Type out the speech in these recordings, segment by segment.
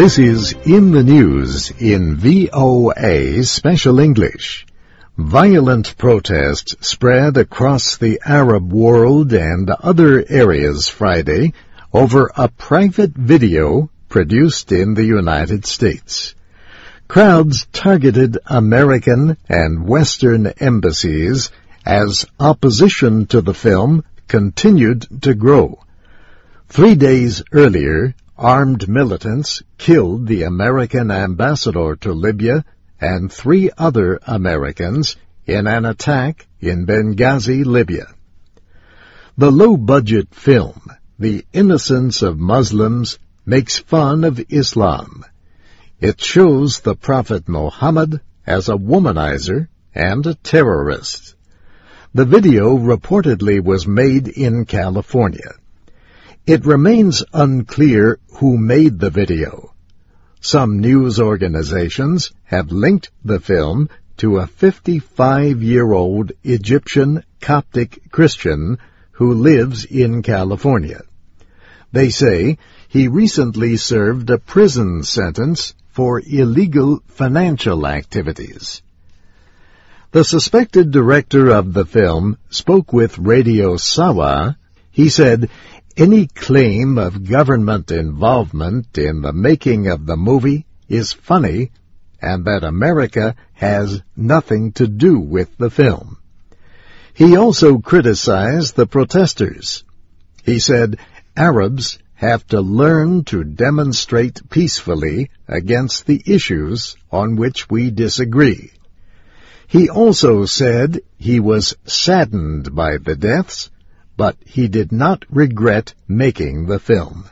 This is In the News in VOA Special English. Violent protests spread across the Arab world and other areas Friday over a private video produced in the United States. Crowds targeted American and Western embassies as opposition to the film continued to grow. 3 days earlier, armed militants killed the American ambassador to Libya and 3 other Americans in an attack in Benghazi, Libya. The low-budget film, The Innocence of Muslims, makes fun of Islam. It shows the Prophet Muhammad as a womanizer and a terrorist. The video reportedly was made in California. It remains unclear who made the video. Some news organizations have linked the film to a 55-year-old Egyptian Coptic Christian who lives in California. They say he recently served a prison sentence for illegal financial activities. The suspected director of the film spoke with Radio Sawa. He said, "Any claim of government involvement in the making of the movie is funny, and that America has nothing to do with the film." He also criticized the protesters. He said, "Arabs have to learn to demonstrate peacefully against the issues on which we disagree." He also said he was saddened by the deaths, but he did not regret making the film.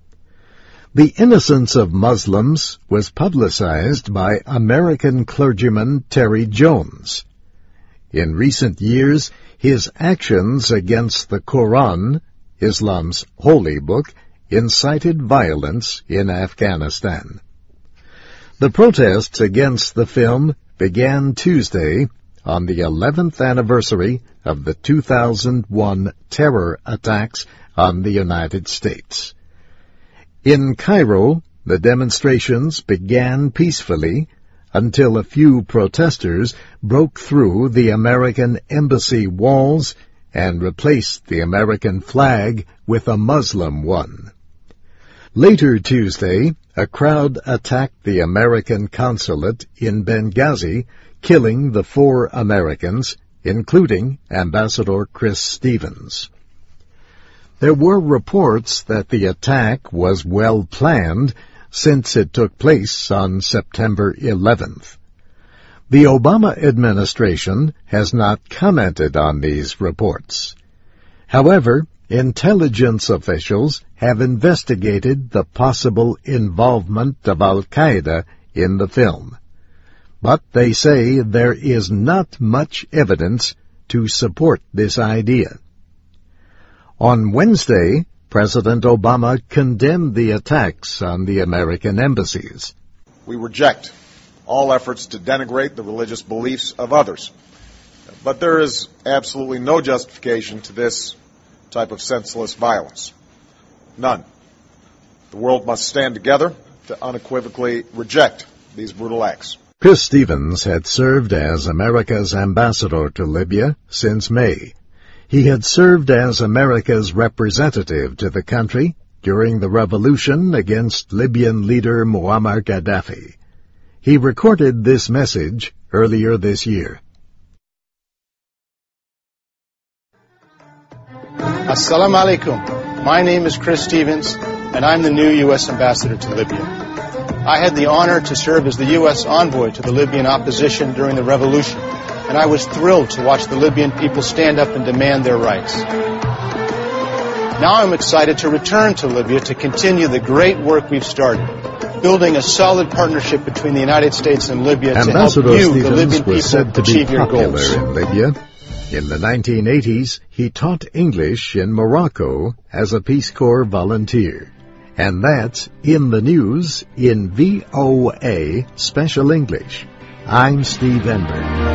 The Innocence of Muslims was publicized by American clergyman Terry Jones. In recent years, his actions against the Quran, Islam's holy book, incited violence in Afghanistan. The protests against the film began Tuesday on the 11th anniversary of the 2001 terror attacks on the United States. In Cairo, the demonstrations began peacefully until a few protesters broke through the American embassy walls and replaced the American flag with a Muslim one. Later Tuesday, a crowd attacked the American consulate in Benghazi, killing the 4 Americans, including Ambassador Chris Stevens. There were reports that the attack was well planned since it took place on September 11th. The Obama administration has not commented on these reports. However, intelligence officials have investigated the possible involvement of Al-Qaeda in the film. But they say there is not much evidence to support this idea. On Wednesday, President Obama condemned the attacks on the American embassies. "We reject all efforts to denigrate the religious beliefs of others. But there is absolutely no justification to this type of senseless violence. None. The world must stand together to unequivocally reject these brutal acts." Chris Stevens had served as America's ambassador to Libya since May. He had served as America's representative to the country during the revolution against Libyan leader Muammar Gaddafi. He recorded this message earlier this year. Assalamu alaikum. My name is Chris Stevens, and I'm the new U.S. ambassador to Libya. I had the honor to serve as the U.S. envoy to the Libyan opposition during the revolution, and I was thrilled to watch the Libyan people stand up and demand their rights. Now I'm excited to return to Libya to continue the great work we've started, building a solid partnership between the United States and Libya to help you, the Libyan people, achieve your goals. In Libya. In the 1980s, he taught English in Morocco as a Peace Corps volunteer. And that's In the News in VOA Special English. I'm Steve Enberg.